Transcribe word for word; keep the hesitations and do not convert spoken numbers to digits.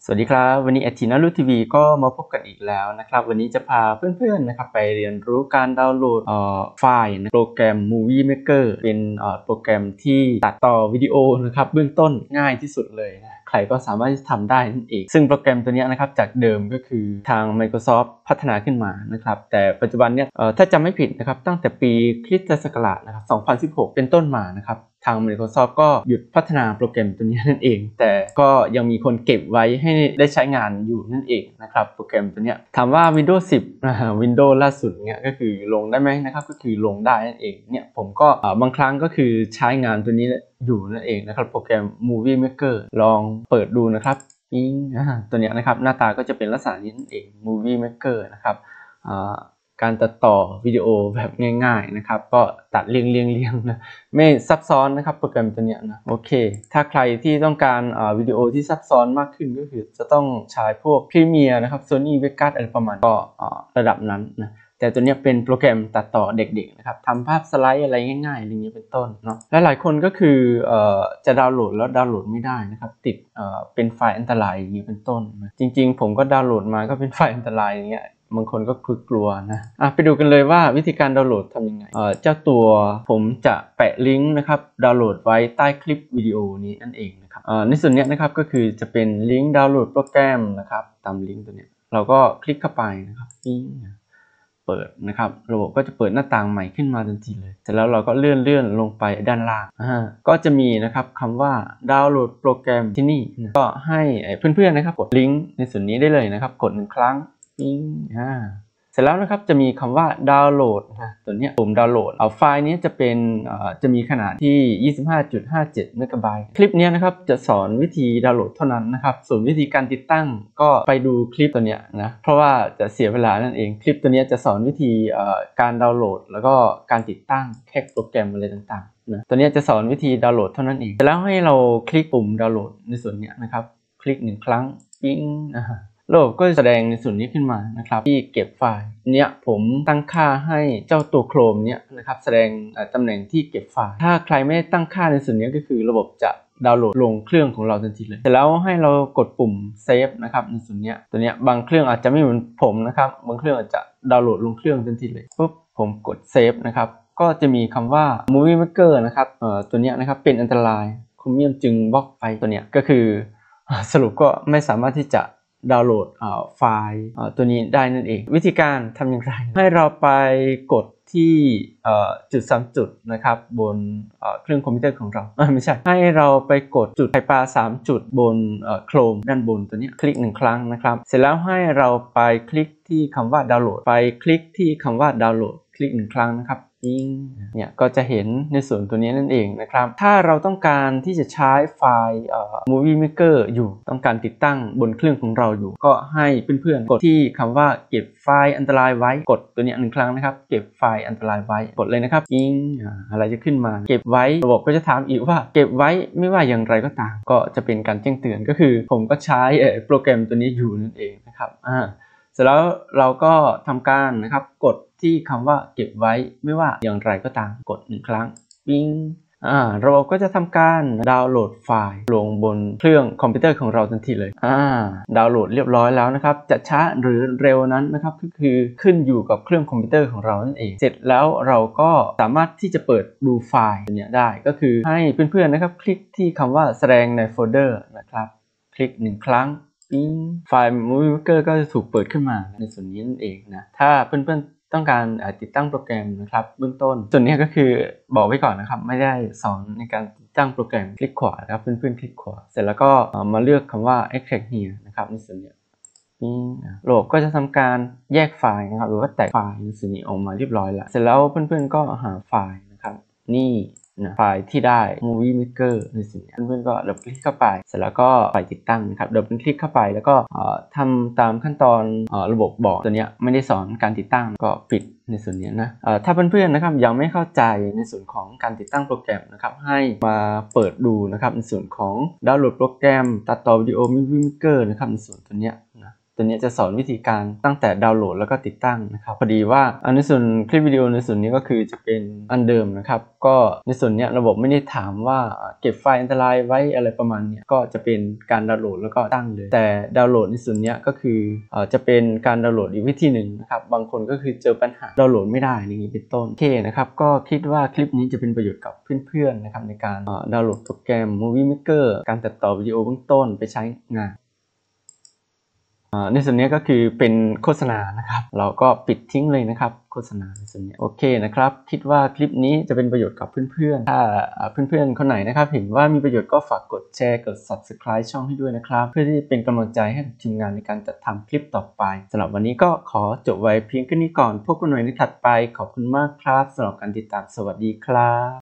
สวัสดีครับวันนี้แอดทีนารุทีวีก็มาพบกันอีกแล้วนะครับวันนี้จะพาเพื่อนๆนะครับไปเรียนรู้การดาวน์โหลดไฟล์โปรแกรม Movie Maker เป็นโปรแกรมที่ตัดต่อวิดีโอนะครับเบื้องต้นง่ายที่สุดเลยนะใครก็สามารถทำได้นั่นเองซึ่งโปรแกรมตัวนี้นะครับจากเดิมก็คือทาง Microsoft พัฒนาขึ้นมานะครับแต่ปัจจุบันเนี่ยถ้าจำไม่ผิดนะครับตั้งแต่ปีคริสตศักราชนะครับสองพันสิบหกเป็นต้นมานะครับทาง Microsoft ก็หยุดพัฒนาโปรแกรมตัวนี้นั่นเองแต่ก็ยังมีคนเก็บไว้ให้ได้ใช้งานอยู่นั่นเองนะครับโปรแกรมตัวนี้ถามว่า Windows สิบ Windows ล่าสุดเนี่ยก็คือลงได้ไหมนะครับก็คือลงได้นั่นเองเนี่ยผมก็บางครั้งก็คือใช้งานตัวนี้อยู่นั่นเองนะครับโปรแกรม Movie Maker ลองเปิดดูนะครับตัวนี้นะครับหน้าตาก็จะเป็นลักษณะนี้นั่นเอง Movie Maker นะครับการตัดต่อวิดีโอแบบง่ายๆนะครับก็ตัดเรียงเรียงเรียงนะไม่ซับซ้อนนะครับโปรแกรมตัวนี้นะโอเคถ้าใครที่ต้องการวิดีโอที่ซับซ้อนมากขึ้นก็คือจะต้องใช้พวก Premiere นะครับ Sony Vegas อะไรประมาณก็ระดับนั้นนะแต่ตัวนี้เป็นโปรแกรมตัดต่อเด็กๆนะครับทำภาพสไลด์อะไรง่ายๆอย่างนี้เป็นต้นเนาะและหลายคนก็คือจะดาวน์โหลดแล้วดาวน์โหลดไม่ได้นะครับติดเป็นไฟล์อันตรายอย่างนี้เป็นต้นจริงๆผมก็ดาวน์โหลดมาก็เป็นไฟล์อันตรายอย่างเงี้ยบางคนก็กลัวนะอ่ะไปดูกันเลยว่าวิธีการดาวน์โหลดทำยังไงเอ่อเจ้าตัวผมจะแปะลิงก์นะครับดาวน์โหลดไว้ใต้คลิปวิดีโอนี้นั่นเองนะครับเอ่อในส่วนนี้นะครับก็คือจะเป็นลิงก์ดาวน์โหลดโปรแกรมนะครับตามลิงก์ตัวนี้เราก็คลิกเข้าไปนะครับนี่เปิดนะครับระบบก็จะเปิดหน้าต่างใหม่ขึ้นมาทันทีเลยเสร็จแล้วเราก็เลื่อนเลื่อนลงไปด้านล่างอ่าก็จะมีนะครับคำว่าดาวน์โหลดโปรแกรมที่นี่ก็ให้เพื่อนๆนะครับกดลิงก์ในส่วนนี้ได้เลยนะครับกดหนึ่งครั้งปิ้งอ่าเสร็จแล้วนะครับจะมีคำว่าดาวน์โหลดนะตัวนี้ปุ่มดาวน์โหลดเอาไฟล์นี้จะเป็นจะมีขนาดที่ ยี่สิบห้าจุดห้าเจ็ด เมกะไบต์คลิปนี้นะครับจะสอนวิธีดาวน์โหลดเท่านั้นนะครับส่วนวิธีการติดตั้งก็ไปดูคลิปตัวนี้นะเพราะว่าจะเสียเวลานั่นเองคลิปตัวนี้จะสอนวิธีการดาวน์โหลดแล้วก็การติดตั้งแค่โปรแกรมอะไรต่างๆนะตัวนี้จะสอนวิธีดาวน์โหลดเท่านั้นเองแล้วให้เราคลิกปุ่มดาวน์โหลดในส่วนนี้นะครับคลิกหนึ่งครั้งปิ้งนะฮะระบบก็จะแสดงในส่วนนี้ขึ้นมานะครับที่เก็บไฟล์เนี่ยผมตั้งค่าให้เจ้าตัว Chrome เนี่ยนะครับแสดงตำแหน่งที่เก็บไฟล์ถ้าใครไม่ได้ตั้งค่าในส่วนนี้ก็คือระบบจะดาวน์โหลดลงเครื่องของเราทันทีเลยเสร็จแล้วให้เรากดปุ่มเซฟนะครับในส่วนนี้ตัวนี้บางเครื่องอาจจะไม่เหมือนผมนะครับบางเครื่องอาจจะดาวน์โหลดลงเครื่องทันทีเลยปุ๊บผมกดเซฟนะครับก็จะมีคำว่า Movie Maker นะครับเอ่อตัวนี้นะครับเป็นอันตรายโครเมียมจึงบล็อกไปตัวนี้ก็คือสรุปก็ไม่สามารถที่จะดาวน์โหลดไฟล์ตัวนี้ได้นั่นเองวิธีการทำอย่างไรให้เราไปกดที่จุดสามจุดนะครับบนเครื่องคอมพิวเตอร์ของเราไม่ใช่ให้เราไปกดจุดไฟปลาสามจุดบนโครมด้านบนตัวนี้คลิกหนึ่งครั้งนะครับเสร็จแล้วให้เราไปคลิกที่คำว่าดาวน์โหลดไปคลิกที่คำว่าดาวน์โหลดคลิกหนึ่งครั้งนะครับเนี่ยก็จะเห็นในส่วนตัวนี้นั่นเองนะครับถ้าเราต้องการที่จะใช้ไฟล์ Movie Maker อยู่ต้องการติดตั้งบนเครื่องของเราอยู่ก็ให้เพื่อนๆกดที่คำว่าเก็บไฟล์อันตรายไว้กดตัวนี้หนึ่งครั้งนะครับเก็บไฟล์อันตรายไว้กดเลยนะครับอิงอะไรจะขึ้นมาเก็บไว้ระบบก็จะถามอีกว่าเก็บไว้ไม่ว่าอย่างไรก็ตามก็จะเป็นการแจ้งเตือนก็คือผมก็ใช้โปรแกรมตัวนี้อยู่นั่นเองนะครับอ่าเสร็จแล้วเราก็ทำการนะครับกดที่คำว่าเก็บไว้ไม่ว่าอย่างไรก็ตามกดหนึ่งครั้งปิ้งอ่าระบบก็จะทำการดาวน์โหลดไฟล์ลงบนเครื่องคอมพิวเตอร์ของเราทันทีเลยอ่าดาวน์โหลดเรียบร้อยแล้วนะครับจะช้าหรือเร็วนั้นนะครับก็คือขึ้นอยู่กับเครื่องคอมพิวเตอร์ของเรานั่นเองเสร็จแล้วเราก็สามารถที่จะเปิดดูไฟล์นี้ได้ก็คือให้เพื่อนๆนะครับคลิกที่คำว่าแสดงในโฟลเดอร์นะครับคลิกหนึ่งครั้งไฟล์ Movie Maker ก็จะถูกเปิดขึ้นมาในส่วนนี้นั่นเองนะถ้าเพื่อนๆต้องการติดตั้งโปรแกรมนะครับเบื้องต้นส่วนนี้ก็คือบอกไว้ก่อนนะครับไม่ได้สอนในการติดตั้งโปรแกรมคลิกขวาครับเพื่อนๆคลิกขวาเสร็จแล้วก็มาเลือกคำว่า extract here นะครับในส่วนนี้ระบบก็จะทำการแยกไฟล์นะครับหรือว่าแตกไฟล์ในส่วนนี้ออกมาเรียบร้อยแล้วเสร็จแล้วเพื่อนๆก็หาไฟล์นะครับนี่นะไฟล์ที่ได้ Movie Maker ในส่วนนี้เพื่อนๆก็ดับเบิลคลิกเข้าไปเสร็จแล้วก็ไปติดตั้งนะครับดับเบิลคลิกเข้าไปแล้วก็ทำตามขั้นตอนระบบบอกตัวนี้ไม่ได้สอนการติดตั้งก็ปิดในส่วนนี้นะถ้าเพื่อนๆนะครับยังไม่เข้าใจในส่วนของการติดตั้งโปรแกรมนะครับให้มาเปิดดูนะครับในส่วนของดาวน์โหลดโปรแกรมตัดต่อวิดีโอ Movie Maker นะครับในส่วนตัวนี้นะตัวนี้จะสอนวิธีการตั้งแต่ดาวน์โหลดแล้วก็ติดตั้งนะครับพอดีว่าในส่วนคลิปวิดีโอในส่วนนี้ก็คือจะเป็นอันเดิมนะครับก็ในส่วนนี้ระบบไม่ได้ถามว่าเก็บไฟล์อันตรายไว้อะไรประมาณนี้ก็จะเป็นการดาวน์โหลดแล้วก็ตั้งเลยแต่ดาวน์โหลดในส่วนนี้ก็คือจะเป็นการดาวน์โหลดอีกวิธีหนึ่งนะครับบางคนก็คือเจอปัญหาดาวน์โหลดไม่ได้อย่างนี้เป็นต้นโอเคนะครับก็คิดว่าคลิปนี้จะเป็นประโยชน์กับเพื่อนๆนะครับในการดาวน์โหลดโปรแกรม Movie Maker การตัดต่อวิดีโอเบื้องต้นไปใช้งานในส่วนนี้ก็คือเป็นโฆษณานะครับเราก็ปิดทิ้งเลยนะครับโฆษณาในส่วนนี้โอเคนะครับคิดว่าคลิปนี้จะเป็นประโยชน์กับเพื่อนๆถ้าเพื่อนๆคนไหนนะครับเห็นว่ามีประโยชน์ก็ฝากกดแชร์กด ซับสไครบ์ ช่องให้ด้วยนะครับเพื่อที่จะเป็นกำลังใจให้กับทีมงานในการจัดทำคลิปต่อไปสำหรับวันนี้ก็ขอจบไว้เพียงแค่นี้ก่อนพบกันใหม่ในถัดไปขอบคุณมากครับสำหรับการติดตามสวัสดีครับ